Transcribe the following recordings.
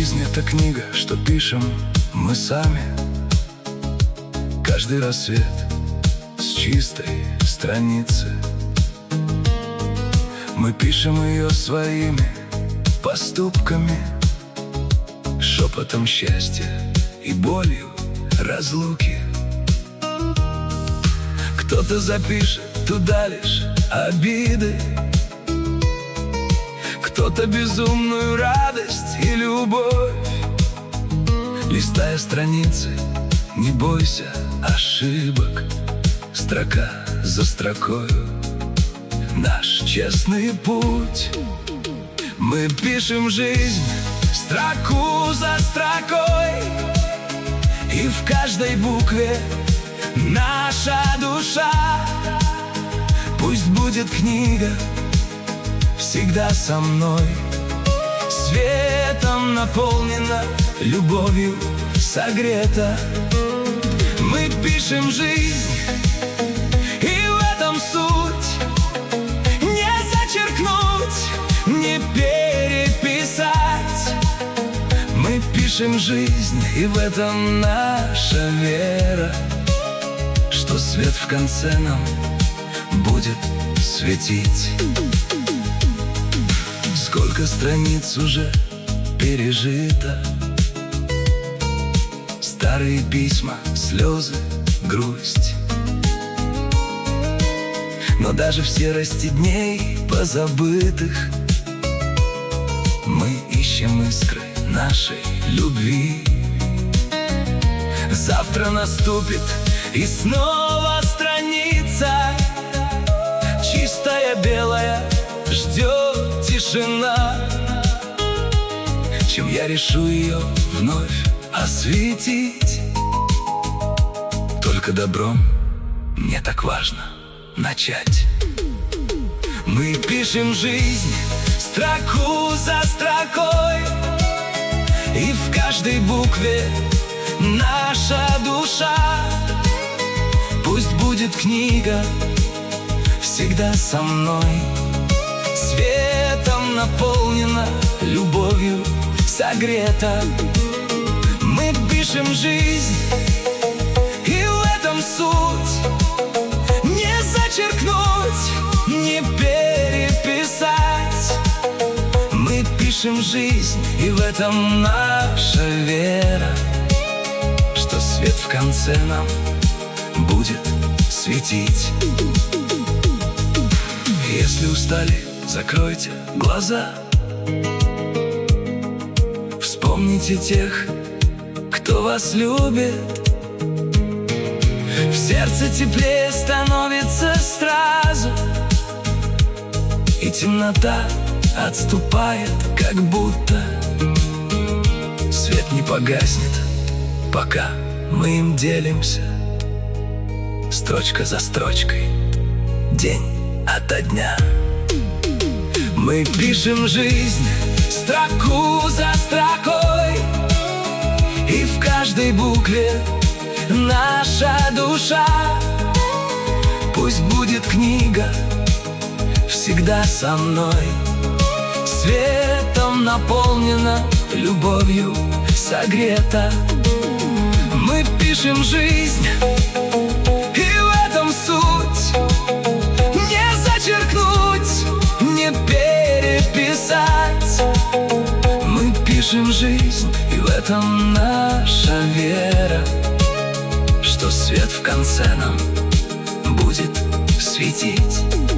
Жизнь — это книга, что пишем мы сами. Каждый рассвет с чистой страницы. Мы пишем ее своими поступками, шепотом счастья и болью разлуки. Кто-то запишет туда лишь обиды, кто-то безумную радость и любовь. Листая страницы, не бойся ошибок, строка за строкою наш честный путь. Мы пишем жизнь строку за строкой, и в каждой букве наша душа. Пусть будет книга всегда со мной, светом наполнена, любовью согрета. Мы пишем жизнь, и в этом суть. Не зачеркнуть, не переписать. Мы пишем жизнь, и в этом наша вера, что свет в конце нам будет светить. Сколько страниц уже пережито, старые письма, слезы, грусть. Но даже в серости дней позабытых мы ищем искры нашей любви. Завтра наступит, и снова страница чистая, белая, ждет тишина. Чем я решу ее вновь осветить? Только добром мне так важно начать. Мы пишем жизнь строку за строкой, и в каждой букве наша душа. Пусть будет книга всегда со мной, светом наполнена, любовью согрета. Мы пишем жизнь, и в этом суть. Не зачеркнуть, не переписать. Мы пишем жизнь, и в этом наша вера, что свет в конце нам будет светить. Если устали, закройте глаза, вспомните тех, кто вас любит. В сердце теплее становится сразу, и темнота отступает, как будто. Свет не погаснет, пока мы им делимся, строчка за строчкой, день ото дня. Мы пишем жизнь строку за строкой, и в каждой букве наша душа. Пусть будет книга всегда со мной, светом наполнена, любовью согрета. Мы пишем жизнь, и в этом суть. Не зачеркнуть, не переписать. Мы пишем жизнь, и в этом наша вера, что свет в конце нам будет светить.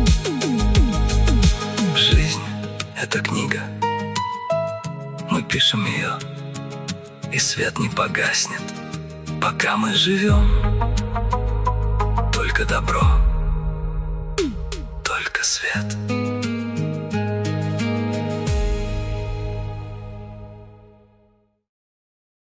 Жизнь — это книга. Мы пишем ее, и свет не погаснет, пока мы живем. Только добро, только свет.